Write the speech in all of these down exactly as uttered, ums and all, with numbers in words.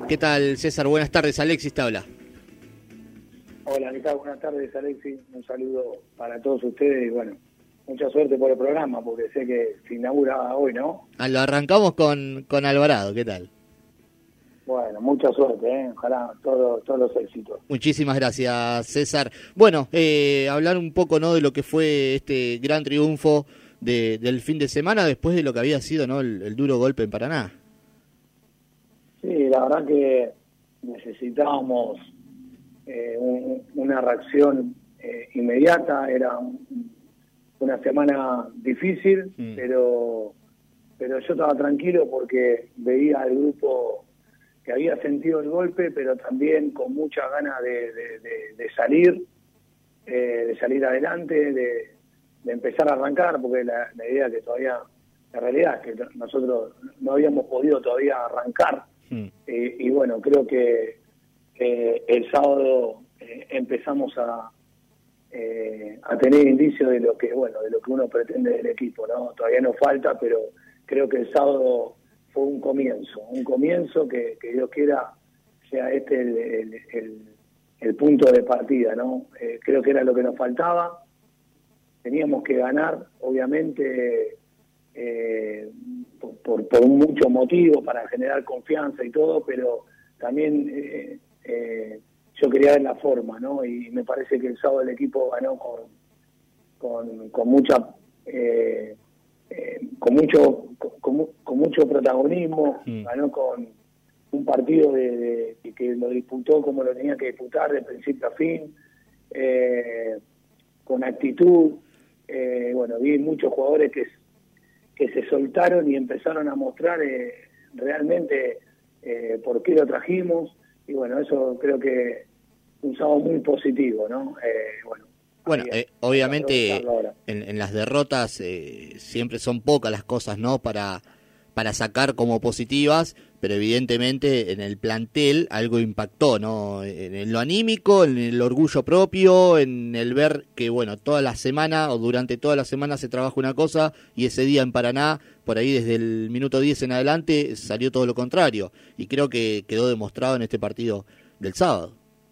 ¿Qué tal, César? Buenas tardes, Alexis te habla. Hola, ¿qué tal? Buenas tardes, Alexis. Un saludo para todos ustedes y bueno, mucha suerte por el programa porque sé que se inaugura hoy, ¿no? Ah, lo arrancamos con, con Alvarado, ¿qué tal? Bueno, mucha suerte, ¿eh? Ojalá todo, todos los éxitos. Muchísimas gracias, César. Bueno, eh, hablar un poco, ¿no?, de lo que fue este gran triunfo de, del fin de semana después de lo que había sido, ¿no?, el, el duro golpe en Paraná. Sí, la verdad que necesitábamos eh, un, una reacción eh, inmediata. Era un, una semana difícil, mm. pero pero yo estaba tranquilo porque veía al grupo que había sentido el golpe, pero también con mucha ganas de, de, de, de salir, eh, de salir adelante, de, de empezar a arrancar, porque la, la idea que todavía, la realidad es que nosotros no habíamos podido todavía arrancar. Mm. Eh, y bueno, creo que eh, el sábado eh, empezamos a eh, a tener indicios de lo que bueno de lo que uno pretende del equipo, ¿no? Todavía nos falta, pero creo que el sábado fue un comienzo, un comienzo que, que Dios quiera sea este el, el, el, el punto de partida, ¿no? Eh, creo que era lo que nos faltaba. Teníamos que ganar, obviamente. Eh, por, por, por muchos motivos, para generar confianza y todo, pero también eh, eh, yo quería ver la forma, ¿no? Y me parece que el sábado el equipo ganó con con, con mucha eh, eh, con mucho con, con mucho protagonismo, mm. ganó con un partido de, de que lo disputó como lo tenía que disputar de principio a fin, eh, con actitud. Eh, bueno, vi muchos jugadores que que se soltaron y empezaron a mostrar eh, realmente eh, por qué lo trajimos, y bueno, eso creo que un sábado muy positivo, ¿no? Eh, bueno, bueno ahí, eh, obviamente en, en las derrotas eh, siempre son pocas las cosas, ¿no?, para, para sacar como positivas, pero evidentemente en el plantel algo impactó, ¿no? En, en lo anímico, en el orgullo propio, en el ver que, bueno, toda la semana o durante toda la semana se trabaja una cosa y ese día en Paraná, por ahí desde el minuto diez en adelante, salió todo lo contrario. Y creo que quedó demostrado en este partido del sábado.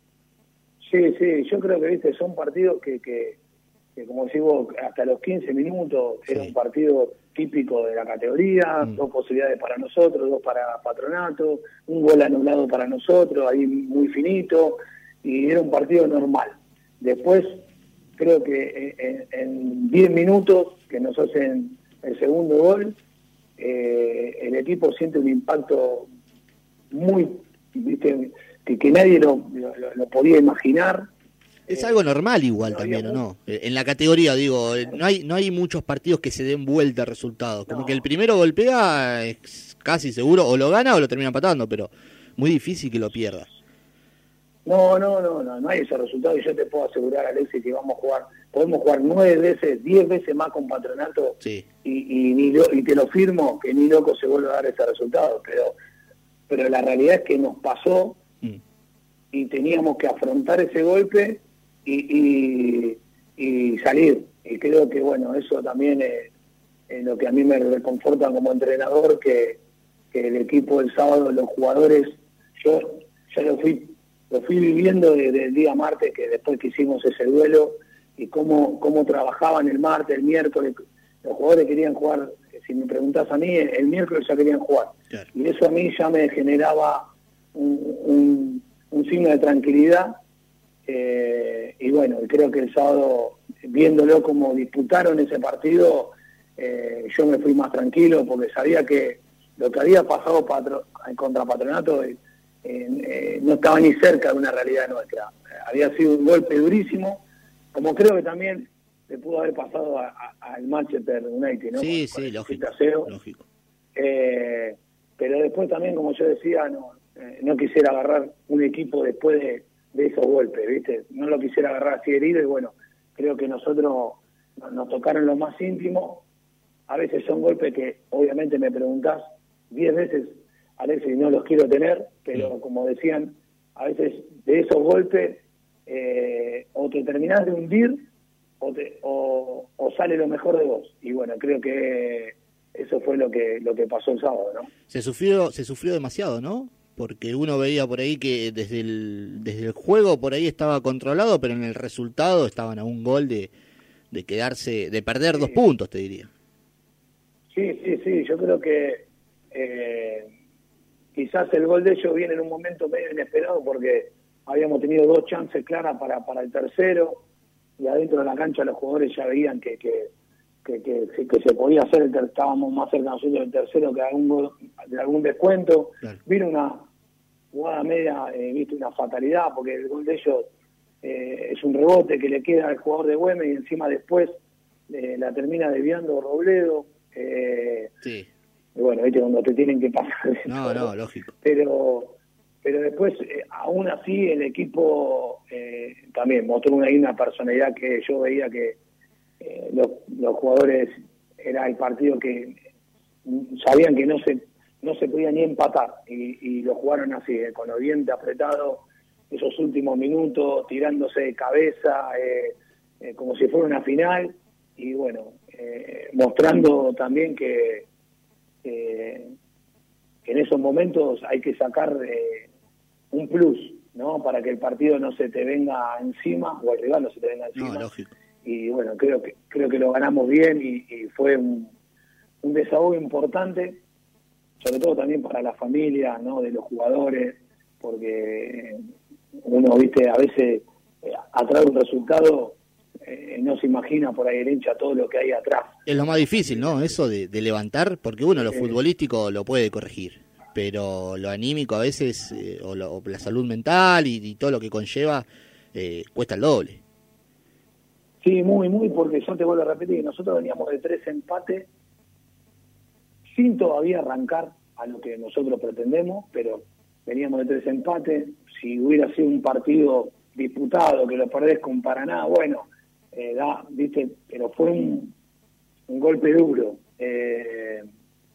Sí, sí, yo creo que, viste, son partidos que, que, que como decimos, hasta los quince minutos sí. Era un partido típico de la categoría, mm. dos posibilidades para nosotros, dos para Patronato, un gol anulado para nosotros, ahí muy finito, y era un partido normal. Después, creo que en diez minutos que nos hacen el segundo gol, eh, el equipo siente un impacto muy, viste, que, que nadie lo, lo, lo podía imaginar. Es algo normal igual no también, ¿o no? En la categoría, digo, no hay no hay muchos partidos que se den vuelta a resultados. Como no. que el primero golpea, es casi seguro, o lo gana o lo termina empatando, pero muy difícil que lo pierda. No, no, no, no, no hay ese resultado, y yo te puedo asegurar, Alexis, que vamos a jugar, podemos jugar nueve veces, diez veces más con Patronato, sí. y, y, ni lo, y te lo firmo, que ni loco se vuelve a dar ese resultado, pero, pero la realidad es que nos pasó, mm. y teníamos que afrontar ese golpe, Y, y, y salir, y creo que bueno, eso también es, es lo que a mí me reconforta como entrenador, que, que el equipo del sábado, los jugadores, yo ya lo fui lo fui viviendo desde el día martes, que después que hicimos ese duelo, y cómo, cómo trabajaban el martes, el miércoles, los jugadores querían jugar, si me preguntás a mí, el miércoles ya querían jugar, claro. Y eso a mí ya me generaba un, un, un signo de tranquilidad. Eh, y bueno, creo que el sábado, viéndolo como disputaron ese partido, eh, yo me fui más tranquilo porque sabía que lo que había pasado patro, contra Patronato eh, eh, no estaba ni cerca de una realidad nuestra. Había sido un golpe durísimo, como creo que también le pudo haber pasado al Manchester United, ¿no? Sí, con, sí, con lógico, lógico. Eh, pero después también, como yo decía, no, eh, no quisiera agarrar un equipo después de de esos golpes, ¿viste? No lo quisiera agarrar así herido, y bueno, creo que nosotros nos tocaron lo más íntimo. A veces son golpes que, obviamente, me preguntás diez veces, Alexis, no los quiero tener, pero como decían, a veces de esos golpes eh, o te terminás de hundir o, te, o, o sale lo mejor de vos. Y bueno, creo que eso fue lo que lo que pasó el sábado, ¿no? Se sufrió, se sufrió demasiado, ¿no? porque uno veía por ahí que desde el, desde el juego por ahí estaba controlado, pero en el resultado estaban a un gol de, de quedarse, de perder sí. dos puntos, te diría. Sí, sí, sí, yo creo que eh, quizás el gol de ellos viene en un momento medio inesperado porque habíamos tenido dos chances claras para, para el tercero y adentro de la cancha los jugadores ya veían que que, que, que, que se podía hacer, el ter- estábamos más cerca nosotros del tercero que de algún, gol- de algún descuento. Claro. Vino una jugada media, eh, viste, una fatalidad porque el gol de ellos eh, es un rebote que le queda al jugador de Güemes y encima después eh, la termina desviando Robledo. Eh, Sí. y bueno, viste, cuando te tienen que pasar de No, todo. no, lógico. Pero, pero después, eh, aún así, el equipo eh, también mostró una, una personalidad que yo veía que eh, los, los jugadores era el partido que sabían que no se no se podía ni empatar y, y lo jugaron así, eh, con los dientes apretados, esos últimos minutos, tirándose de cabeza, eh, eh, como si fuera una final. Y bueno, eh, mostrando también que, eh, que en esos momentos hay que sacar eh, un plus, ¿no? Para que el partido no se te venga encima, o el rival no se te venga encima. No, lógico. Y bueno, creo que creo que lo ganamos bien y, y fue un, un desahogo importante, sobre todo también para la familia, ¿no? De los jugadores, porque uno, viste, a veces eh, atrás de un resultado Eh, no se imagina por ahí el hincha todo lo que hay atrás. Es lo más difícil, ¿no? Eso de, de levantar, porque uno lo Eh, futbolístico lo puede corregir, pero lo anímico a veces, eh, o, lo- o la salud mental y, y todo lo que conlleva, eh, cuesta el doble. Sí, muy, muy, porque yo te vuelvo a repetir, nosotros veníamos de tres empates sin todavía arrancar a lo que nosotros pretendemos, pero veníamos de tres empates. Si hubiera sido un partido disputado, que lo perdés con Paraná, bueno, eh, da, viste, pero fue un, un golpe duro. Eh,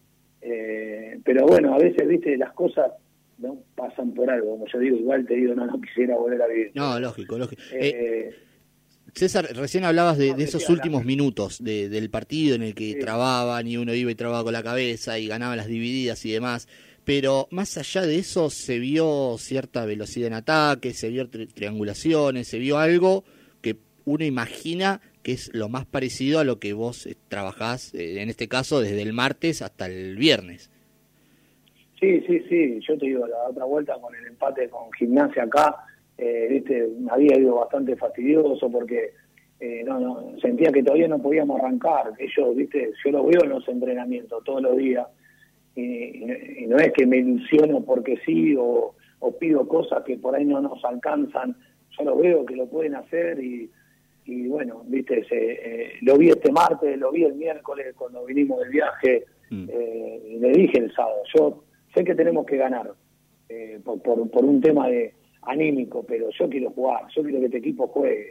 eh, pero bueno, a veces, viste, las cosas no pasan por algo, como yo digo, igual te digo, no, no quisiera volver a vivir. No, lógico, lógico. Eh, Eh, César, recién hablabas de, no, de decía esos la- últimos minutos de- del partido en el que sí. trababan y uno iba y trababa con la cabeza y ganaba las divididas y demás, pero más allá de eso se vio cierta velocidad en ataque, se vio tri- triangulaciones, se vio algo que uno imagina que es lo más parecido a lo que vos eh, trabajás, eh, en este caso desde el martes hasta el viernes. Sí, sí, sí, yo te digo, la otra vuelta con el empate con Gimnasia acá, eh, viste, había ido bastante fastidioso porque eh, no, no, sentía que todavía no podíamos arrancar. Ellos, viste, yo los veo en los entrenamientos todos los días y, y, y no es que me ilusiono porque sí o, o pido cosas que por ahí no nos alcanzan. Yo los veo que lo pueden hacer y, y bueno, viste, se, eh, lo vi este martes, lo vi el miércoles cuando vinimos del viaje, Mm. eh, y le dije el sábado, yo sé que tenemos que ganar eh, por, por, por un tema de anímico, pero yo quiero jugar, yo quiero que este equipo juegue.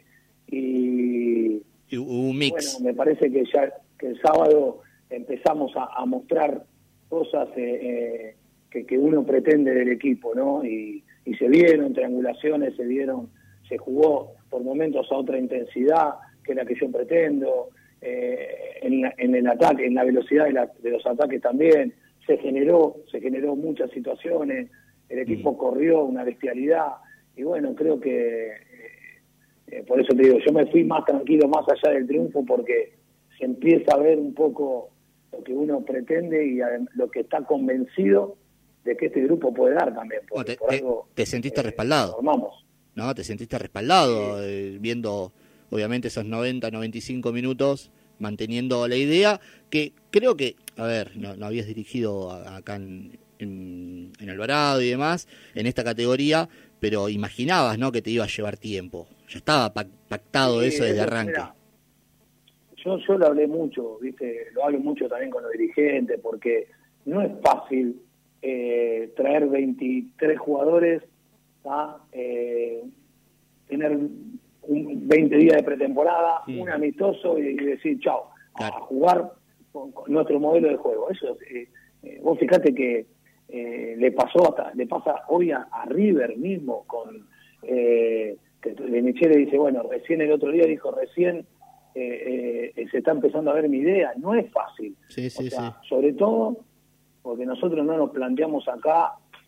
Y Y hubo un mix. bueno, me parece que ya que el sábado empezamos a, a mostrar cosas eh, eh, que, que uno pretende del equipo, ¿no? Y, y se vieron triangulaciones, se vieron, se jugó por momentos a otra intensidad que la que yo pretendo, eh, en, la- en el ataque, en la velocidad de, la- de los ataques también, se generó, se generó muchas situaciones, el equipo Mm. corrió una bestialidad, y bueno, creo que eh, eh, por eso te digo, yo me fui más tranquilo más allá del triunfo porque se empieza a ver un poco lo que uno pretende y adem- lo que está convencido de que este grupo puede dar también, Bueno, porque te, por te- algo te sentiste eh, respaldado, formamos. ¿no? Te sentiste respaldado, eh, viendo obviamente esos noventa, noventa y cinco minutos, manteniendo la idea, que creo que, a ver, no, no habías dirigido a- acá en, en, en Alvarado y demás, en esta categoría, pero imaginabas, ¿no?, que te iba a llevar tiempo. Ya estaba pac- pactado Sí, eso desde eso, arranque. mirá, yo, yo lo hablé mucho, ¿viste? Lo hablo mucho también con los dirigentes, porque no es fácil eh, traer veintitrés jugadores, ¿tá? Eh, tener un veinte días de pretemporada, Mm. un amistoso y, y decir chao, Claro. a jugar con, con nuestro modelo de juego. Eso, eh, eh, vos fijate que eh, le pasó hasta, le pasa hoy a, a River mismo con eh, que de Michele dice, bueno, recién el otro día dijo, recién eh, eh, se está empezando a ver mi idea. No es fácil. Sí, sí, o sea, sí. sobre todo porque nosotros no nos planteamos acá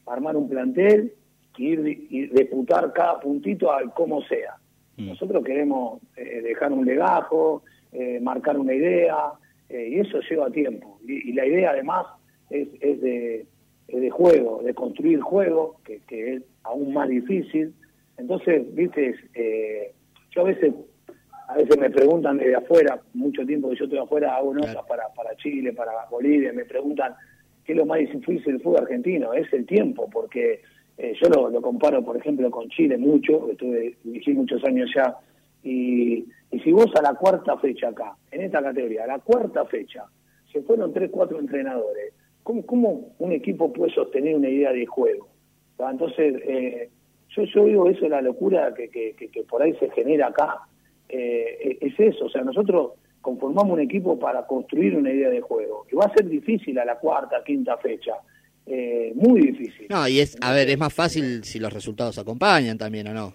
armar un plantel y ir y disputar cada puntito al como sea. Mm. Nosotros queremos eh, dejar un legajo, eh, marcar una idea, eh, y eso lleva tiempo. Y, y la idea además es, es, de, es de juego, de construir juego, que, que es aún más difícil. Entonces, viste, eh, yo a veces a veces me preguntan desde afuera, mucho tiempo que yo estoy afuera, hago notas claro. para, para Chile, para Bolivia, me preguntan qué es lo más difícil del fútbol argentino. Es el tiempo, porque eh, yo lo, lo comparo, por ejemplo, con Chile mucho, estuve viví muchos años ya, y, y si vos a la cuarta fecha acá, en esta categoría, a la cuarta fecha, se fueron tres, cuatro entrenadores, ¿cómo, cómo un equipo puede sostener una idea de juego? ¿Va? Entonces, eh, yo, yo digo, eso es la locura que, que, que, que por ahí se genera acá. Eh, es eso, o sea, nosotros conformamos un equipo para construir una idea de juego, y va a ser difícil a la cuarta, quinta fecha, eh, muy difícil. No, y es, a ver, es más fácil si los resultados acompañan también, ¿o no?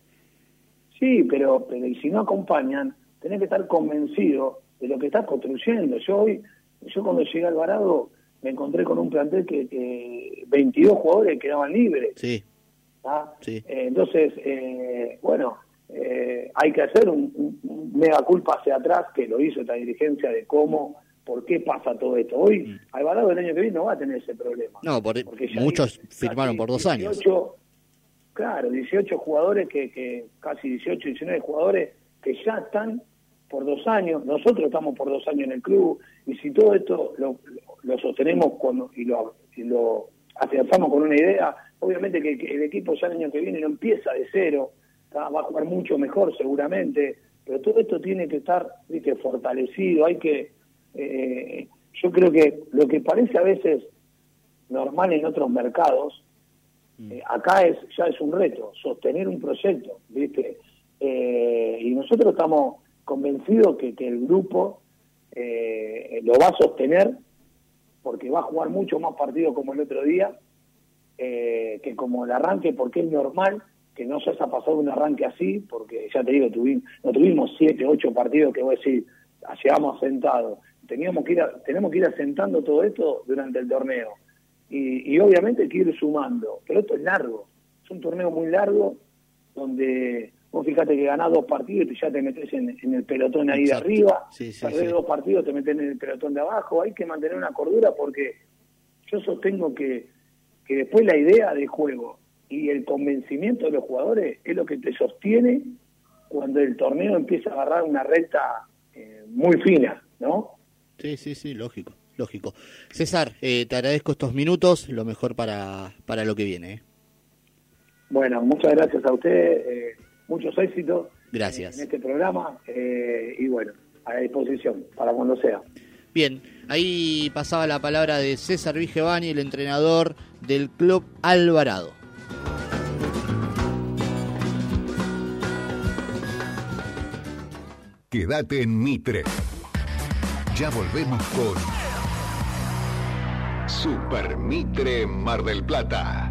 Sí, pero, pero y si no acompañan, tenés que estar convencido de lo que estás construyendo. Yo hoy, yo cuando llegué a Alvarado, me encontré con un plantel que, que veintidós jugadores quedaban libres. Sí. ¿Ah? Sí. Eh, entonces, eh, bueno, Eh, hay que hacer un, un, un mega culpa hacia atrás, que lo hizo esta dirigencia, de cómo, por qué pasa todo esto. Hoy, mm. Alvarado el año que viene no va a tener ese problema. No, por, muchos hay, firmaron por dos dieciocho, años. Claro, dieciocho jugadores, que, que casi dieciocho, diecinueve jugadores que ya están por dos años. Nosotros estamos por dos años en el club, y si todo esto lo, lo, lo sostenemos con, y, lo, y lo afianzamos con una idea, obviamente que, que el equipo ya el año que viene no empieza de cero, va a jugar mucho mejor seguramente, pero todo esto tiene que estar, ¿viste?, fortalecido. Hay que, eh, yo creo que lo que parece a veces normal en otros mercados, eh, acá es ya es un reto, sostener un proyecto, ¿viste? Eh, y nosotros estamos convencidos que, que el grupo eh, lo va a sostener, porque va a jugar mucho más partidos como el otro día, eh, que como el arranque, porque es normal que no se haya pasado un arranque así, porque ya te digo, tuvimos, no tuvimos siete, ocho partidos que voy a decir, llevamos sentados. Teníamos que ir a, tenemos que ir asentando todo esto durante el torneo. Y, y obviamente hay que ir sumando. Pero esto es largo. Es un torneo muy largo, donde vos fíjate que ganás dos partidos y ya te metés en, en el pelotón ahí Exacto. de arriba. Sí, sí, perdés sí. dos partidos, te metés en el pelotón de abajo. Hay que mantener una cordura, porque yo sostengo que, que después la idea de juego y el convencimiento de los jugadores es lo que te sostiene cuando el torneo empieza a agarrar una recta eh, muy fina, ¿no? Sí, sí, sí, lógico, lógico. César, eh, te agradezco estos minutos, lo mejor para, para lo que viene. ¿eh? Bueno, muchas gracias a usted, eh, muchos éxitos gracias. en este programa, eh, y bueno, a disposición para cuando sea. Bien, ahí pasaba la palabra de César Vigevani, el entrenador del Club Alvarado. Quédate en Mitre. Ya volvemos con Super Mitre Mar del Plata.